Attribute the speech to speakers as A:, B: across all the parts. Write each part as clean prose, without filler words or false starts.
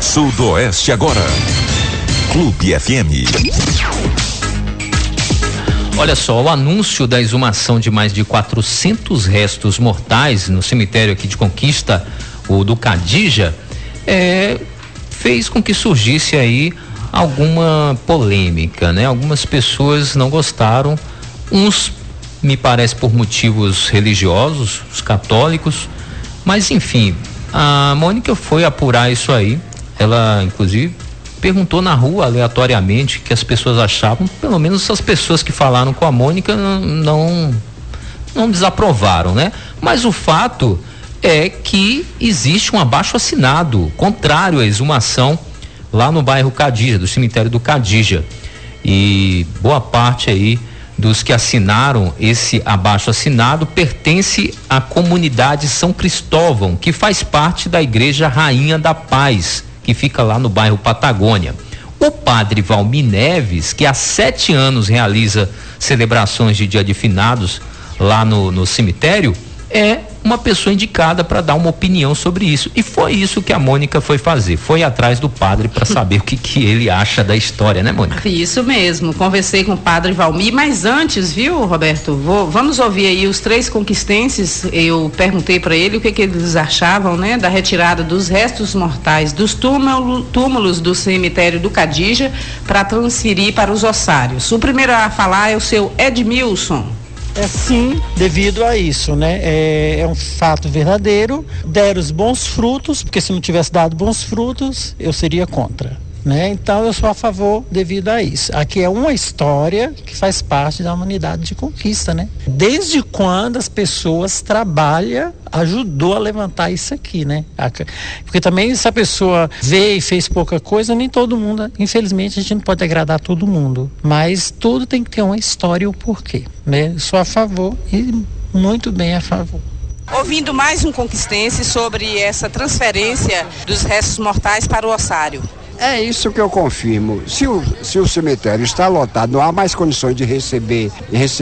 A: Sudoeste agora. Clube FM.
B: Olha só, o anúncio da exumação de mais de 400 restos mortais no cemitério aqui de Conquista, o do Cadija, fez com que surgisse aí alguma polêmica, né? Algumas pessoas não gostaram, uns me parece por motivos religiosos, os católicos, mas enfim, a Mônica foi apurar isso aí, ela inclusive perguntou na rua aleatoriamente o que as pessoas achavam, pelo menos as pessoas que falaram com a Mônica não desaprovaram, né? Mas o fato é que existe um abaixo-assinado contrário à exumação lá no bairro Cadija, do cemitério do Cadija, e boa parte aí dos que assinaram esse abaixo-assinado pertence à comunidade São Cristóvão, que faz parte da Igreja Rainha da Paz, que fica lá no bairro Patagônia. O padre Valmir Neves, que há 7 anos realiza celebrações de Dia de Finados lá no cemitério, é uma pessoa indicada para dar uma opinião sobre isso. E foi isso que a Mônica foi fazer. Foi atrás do padre para saber o que ele acha da história, né, Mônica?
C: Isso mesmo. Conversei com o padre Valmir, mas antes, viu, Roberto? Vamos ouvir aí os 3 conquistenses. Eu perguntei para ele o que eles achavam, né, da retirada dos restos mortais dos túmulos do cemitério do Cadija para transferir para os ossários. O primeiro a falar é o seu Edmilson.
D: Sim, devido a isso, né? É um fato verdadeiro, deram os bons frutos, porque se não tivesse dado bons frutos, eu seria contra, né? Então eu sou a favor devido a isso. Aqui é uma história que faz parte da humanidade de conquista, né? Desde quando as pessoas trabalham, ajudou a levantar isso aqui, né? Porque também se a pessoa veio e fez pouca coisa, nem todo mundo, infelizmente a gente não pode agradar todo mundo, mas tudo tem que ter uma história e o porquê, né? Eu sou a favor e muito bem a favor.
C: Ouvindo mais um conquistense sobre essa transferência dos restos mortais para o ossário.
E: É isso que eu confirmo. Se o cemitério está lotado, não há mais condições de receber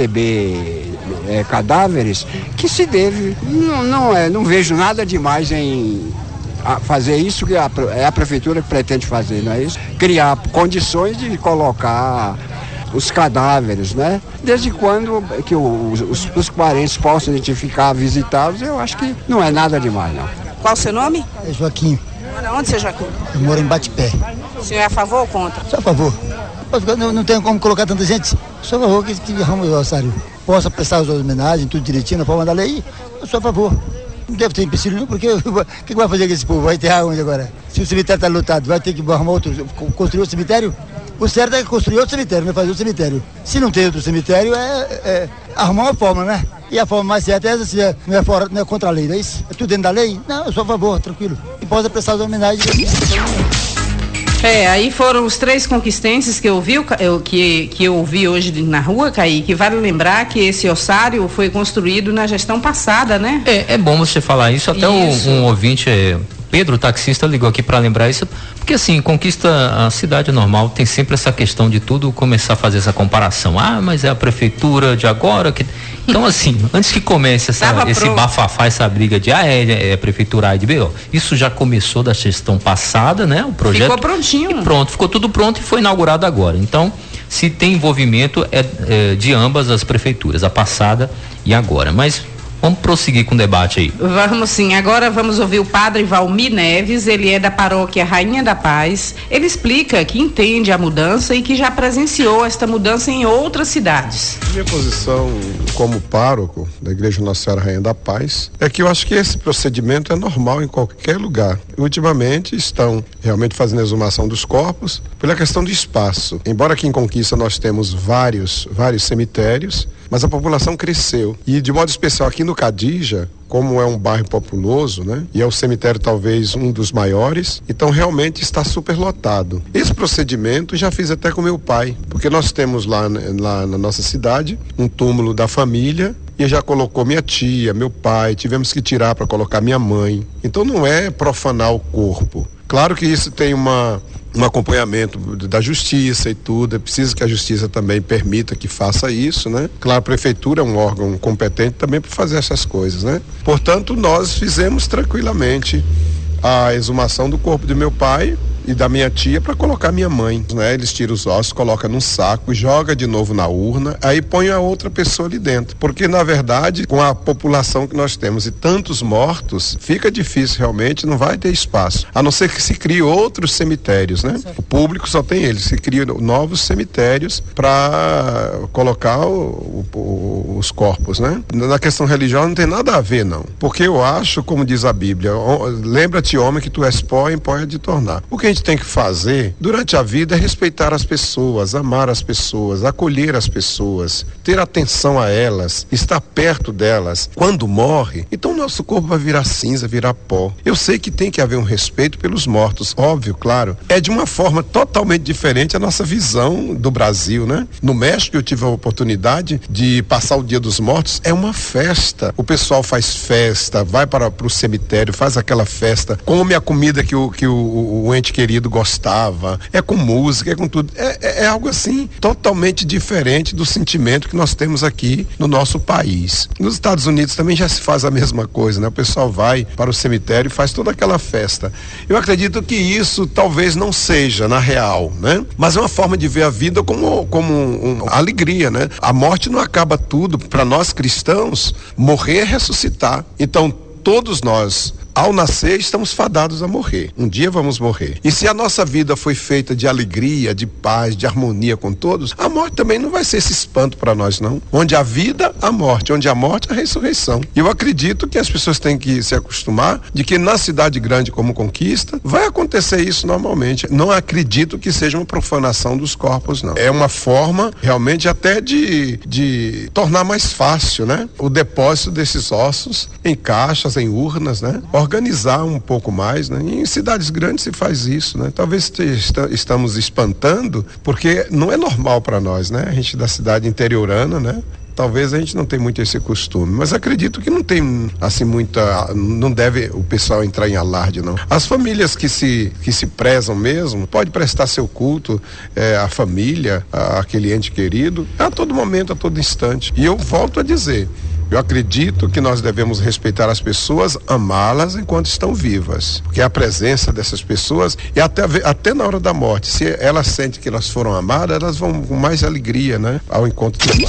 E: cadáveres, que se deve. Não vejo nada demais em fazer isso que é a prefeitura que pretende fazer, não é isso? Criar condições de colocar os cadáveres, né? Desde quando que os parentes possam identificar, visitá-los, eu acho que não é nada demais, não.
C: Qual o seu nome?
F: É Joaquim.
C: Onde você, Joaquim?
F: Eu moro em Batipé.
C: O senhor é a favor ou contra?
F: Sou a favor. Não tem como colocar tanta gente. Sou a favor que arruma o ossário. Possa prestar as homenagens, tudo direitinho, na forma da lei. Eu sou a favor. Não deve ter empecilho, não, porque o que vai fazer com esse povo? Vai enterrar onde agora? Se o cemitério está lotado, vai ter que arrumar outro, construir outro cemitério? O certo é construir outro cemitério, não é fazer outro cemitério. Se não tem outro cemitério, é arrumar uma forma, né? E a forma mais certa é essa, se não é contra a lei, não é isso? É tudo dentro da lei? Não, eu sou a favor, tranquilo. E possa prestar as homenagens.
C: Aí foram os 3 conquistenses que eu ouvi hoje na rua, Kaique. Vale lembrar que esse ossário foi construído na gestão passada, né?
B: É bom você falar isso, até um ouvinte, Pedro, o taxista, ligou aqui para lembrar isso, porque assim, Conquista, a cidade normal tem sempre essa questão de tudo começar a fazer essa comparação. Mas é a prefeitura de agora que... Então assim, antes que comece esse bafafá, essa briga de é a prefeitura A e de B, isso já começou da gestão passada, né? O projeto
C: ficou prontinho.
B: E pronto, ficou tudo pronto e foi inaugurado agora. Então, se tem envolvimento de ambas as prefeituras, a passada e agora. Mas vamos prosseguir com o debate aí.
C: Vamos sim, agora vamos ouvir o padre Valmir Neves, ele é da paróquia Rainha da Paz. Ele explica que entende a mudança e que já presenciou esta mudança em outras cidades.
G: Minha posição como pároco da Igreja Nossa Senhora Rainha da Paz é que eu acho que esse procedimento é normal em qualquer lugar. Ultimamente estão realmente fazendo a exumação dos corpos pela questão do espaço. Embora aqui em Conquista nós temos vários cemitérios, mas a população cresceu. E de modo especial aqui no Cadija, como é um bairro populoso, né? E é o cemitério talvez um dos maiores, então realmente está superlotado. Esse procedimento já fiz até com meu pai, porque nós temos lá na nossa cidade um túmulo da família, e já colocou minha tia, meu pai, tivemos que tirar para colocar minha mãe. Então não é profanar o corpo. Claro que isso tem um acompanhamento da justiça e tudo, é preciso que a justiça também permita que faça isso, né? Claro, a prefeitura é um órgão competente também para fazer essas coisas, né? Portanto, nós fizemos tranquilamente a exumação do corpo de meu pai e da minha tia para colocar minha mãe, né? Eles tiram os ossos, colocam num saco, joga de novo na urna, aí põe a outra pessoa ali dentro, porque na verdade com a população que nós temos e tantos mortos, fica difícil realmente, não vai ter espaço, a não ser que se crie outros cemitérios, né? O público só tem eles, se cria novos cemitérios para colocar os corpos, né? Na questão religiosa não tem nada a ver, não, porque eu acho, como diz a Bíblia, lembra-te, homem, que tu és pó, em pó é de tornar. O que a gente tem que fazer durante a vida é respeitar as pessoas, amar as pessoas, acolher as pessoas, ter atenção a elas, estar perto delas. Quando morre, então o nosso corpo vai virar cinza, virar pó. Eu sei que tem que haver um respeito pelos mortos, óbvio, claro. É de uma forma totalmente diferente a nossa visão do Brasil, né? No México eu tive a oportunidade de passar o Dia dos Mortos, é uma festa. O pessoal faz festa, vai para o cemitério, faz aquela festa, come a comida que o ente querido gostava, é com música, é com tudo. É algo assim totalmente diferente do sentimento que nós temos aqui no nosso país. Nos Estados Unidos também já se faz a mesma coisa, né? O pessoal vai para o cemitério e faz toda aquela festa. Eu acredito que isso talvez não seja na real, né? Mas é uma forma de ver a vida como uma alegria, né? A morte não acaba tudo. Para nós cristãos, morrer é ressuscitar. Então todos nós, ao nascer, estamos fadados a morrer. Um dia vamos morrer. E se a nossa vida foi feita de alegria, de paz, de harmonia com todos, a morte também não vai ser esse espanto para nós, não. Onde a vida, a morte. Onde a morte, a ressurreição. E eu acredito que as pessoas têm que se acostumar de que na cidade grande como Conquista, vai acontecer isso normalmente. Não acredito que seja uma profanação dos corpos, não. É uma forma, realmente, até de tornar mais fácil, né? O depósito desses ossos em caixas, em urnas, né? Organizar um pouco mais, né? E em cidades grandes se faz isso, né? Talvez estamos espantando, porque não é normal para nós, né? A gente da cidade interiorana, né? Talvez a gente não tenha muito esse costume, mas acredito que não tem, assim, não deve o pessoal entrar em alarde, não. As famílias que se prezam mesmo, pode prestar seu culto à família, àquele ente querido, a todo momento, a todo instante. E eu volto a dizer, eu acredito que nós devemos respeitar as pessoas, amá-las enquanto estão vivas, porque a presença dessas pessoas, e até na hora da morte, se elas sentem que elas foram amadas, elas vão com mais alegria, né, ao encontro de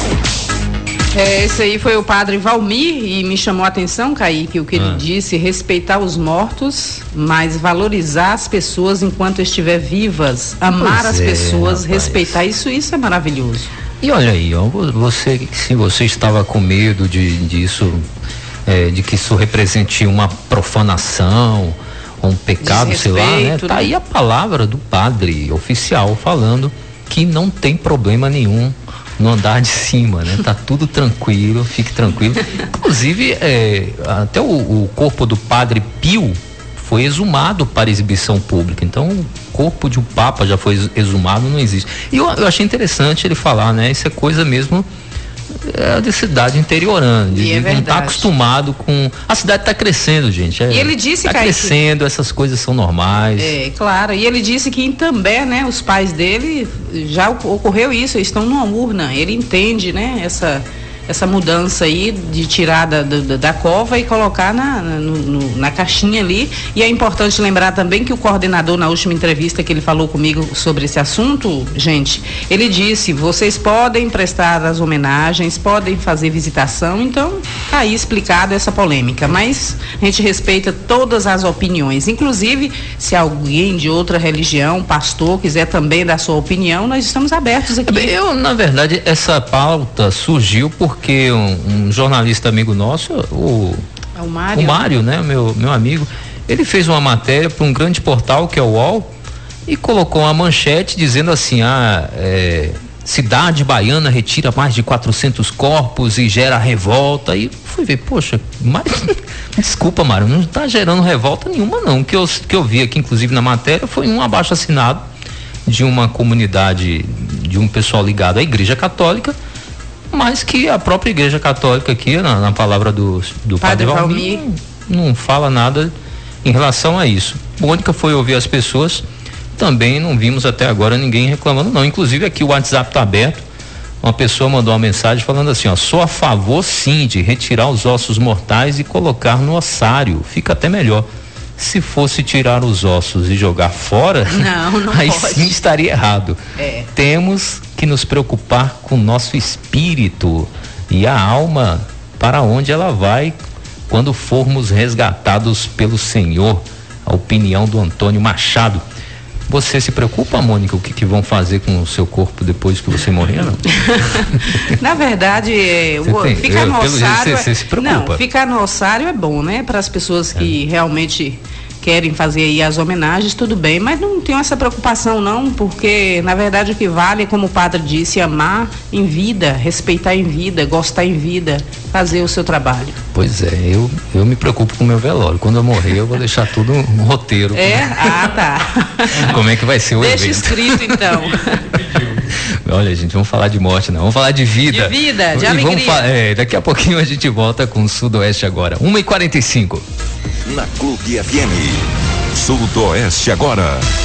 C: Esse aí foi o padre Valmir, e me chamou a atenção, Kaique, o que ele disse: respeitar os mortos, mas valorizar as pessoas enquanto estiver vivas, amar as pessoas, rapaz. Respeitar, isso é maravilhoso.
B: E olha aí, ó, se você estava com medo disso, de que isso represente uma profanação, um pecado, sei lá, né? Tá aí a palavra do padre oficial falando que não tem problema nenhum no andar de cima, né? Tá tudo tranquilo, fique tranquilo. Inclusive, até o corpo do padre Pio foi exumado para exibição pública. Então, o corpo de um papa já foi exumado, não existe. E eu achei interessante ele falar, né? Isso é coisa mesmo de cidade interiorana, não está acostumado com... A cidade está crescendo, gente.
C: E ele disse,
B: está crescendo, essas coisas são normais.
C: Claro. E ele disse que em També, né, os pais dele, já ocorreu isso, eles estão numa urna. Ele entende, né, essa mudança aí de tirar da cova e colocar na caixinha ali. E é importante lembrar também que o coordenador, na última entrevista que ele falou comigo sobre esse assunto, gente, ele disse: vocês podem prestar as homenagens, podem fazer visitação. Então, tá aí explicado essa polêmica, mas a gente respeita todas as opiniões, inclusive se alguém de outra religião, pastor, quiser também dar sua opinião, nós estamos abertos aqui.
B: Na verdade, essa pauta surgiu porque um jornalista amigo nosso, o Mário, né, meu amigo, ele fez uma matéria para um grande portal que é o UOL e colocou uma manchete dizendo assim: cidade baiana retira mais de 400 corpos e gera revolta. E fui ver, poxa, mas desculpa, Mário, não está gerando revolta nenhuma, não. O que eu vi aqui, inclusive na matéria, foi um abaixo-assinado de uma comunidade, de um pessoal ligado à Igreja Católica, mas que a própria Igreja Católica aqui, na palavra do Padre Valmir, não fala nada em relação a isso. Mônica foi ouvir as pessoas, também não vimos até agora ninguém reclamando, não. Inclusive aqui o WhatsApp está aberto, uma pessoa mandou uma mensagem falando assim: sou a favor sim de retirar os ossos mortais e colocar no ossário, fica até melhor. Se fosse tirar os ossos e jogar fora,
C: não
B: aí
C: pode.
B: Sim estaria errado.
C: É.
B: Temos que nos preocupar com o nosso espírito e a alma, para onde ela vai quando formos resgatados pelo Senhor. A opinião do Antônio Machado. Você se preocupa, Mônica, o que vão fazer com o seu corpo depois que você morrer, não?
C: Na verdade, ficar no ossário...
B: Você se preocupa.
C: Não, ficar no ossário é bom, né? Para as pessoas que realmente querem fazer aí as homenagens, tudo bem, mas não tenho essa preocupação não, porque na verdade o que vale é, como o padre disse, amar em vida, respeitar em vida, gostar em vida, fazer o seu trabalho.
B: Pois é, eu me preocupo com o meu velório. Quando eu morrer, eu vou deixar tudo no roteiro.
C: Tá.
B: Como é que vai ser o evento?
C: Deixa escrito então.
B: Olha, gente, vamos falar de morte não, vamos falar de vida.
C: De vida, de alegria.
B: Daqui a pouquinho a gente volta com o Sudoeste agora, 1h45.
A: Na Clube FM, Sudoeste agora.